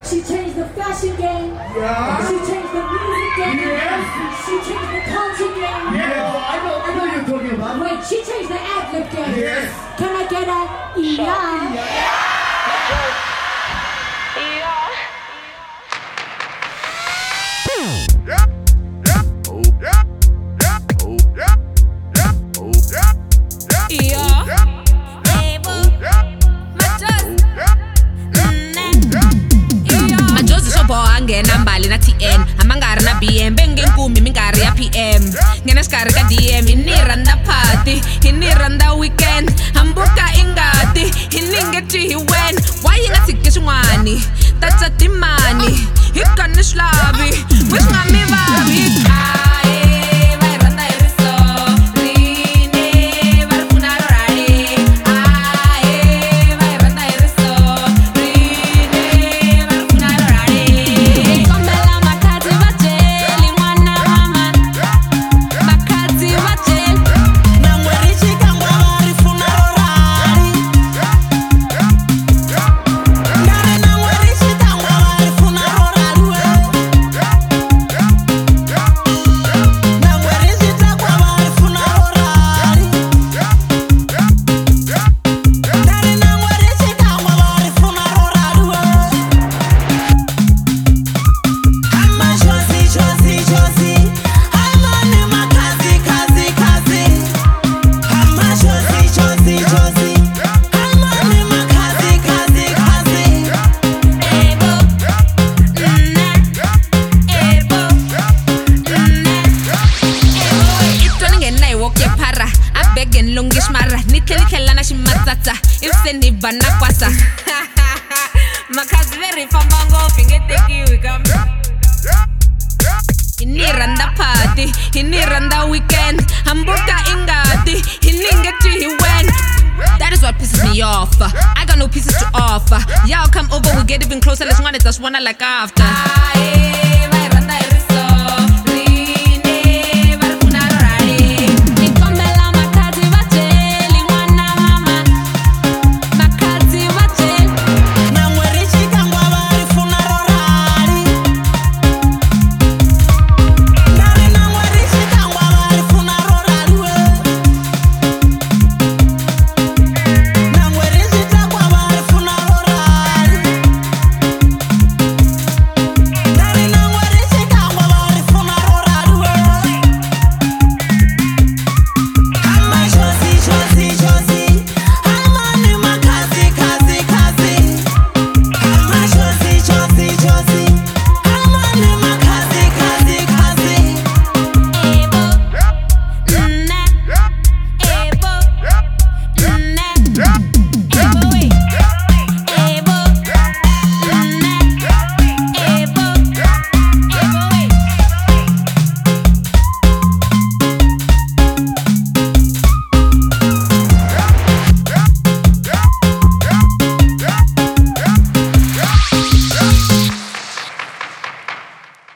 She changed the fashion game. Yeah. She changed the music game. Yes. She changed the culture game. Yeah, I know you're talking about. Wait, she changed the ad-lib game. Yes. Can I get a yeah? Ngena mbali na TN amangari na BM bengenkumi mingari ya PM ngena skari ka DM iniranda party iniranda weekend hambuka ingati iningethi hiwen wayingathi swin'wani tatsa timani hikani slavi wisngami babi Banakwasa makazi very fambango fingeteki wikam iniranda party iniranda weekend hambuka ingati iningeti hiwen. That is what pisses me off. I got no pieces to offer. Y'all come over, we get even closer. Let's run it, that's one I like after.